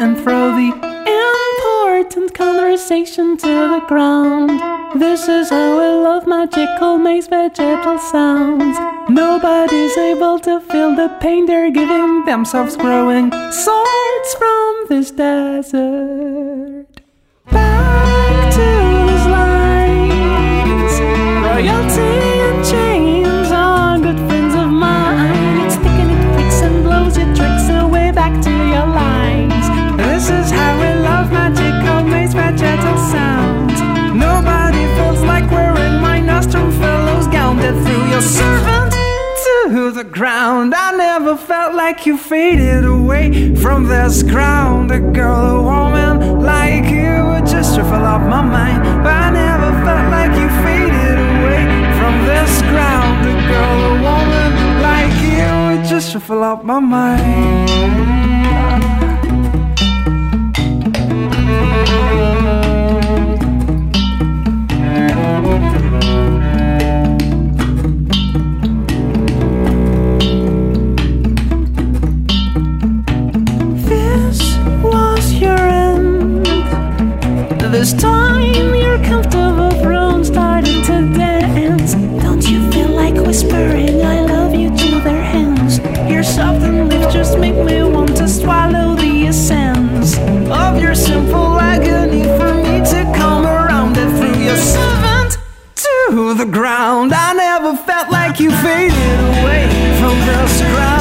and throw the important conversation to the ground. This is how I love magical makes vegetal sounds. Nobody's able to feel the pain they're giving themselves growing swords from this desert. Back to these lines. Royalty and chains are good friends of mine. It's thick and it flicks and blows your tricks away back to your lines. This is how we love magical makes vegetal sounds. Nobody feels like wearing my nostrum fellow's gown that threw your servant to the ground. I never felt like you faded away from this ground. A girl, a woman like you would just fill up my mind. But I never felt like you faded away from this ground. A girl, a woman like you would just fill up my mind. This time your comfortable throne started to dance. Don't you feel like whispering I love you to their hands? Your soft and lips just make me want to swallow the essence of your simple agony for me to come around and threw your servant to the ground. I never felt like you faded away from this ground.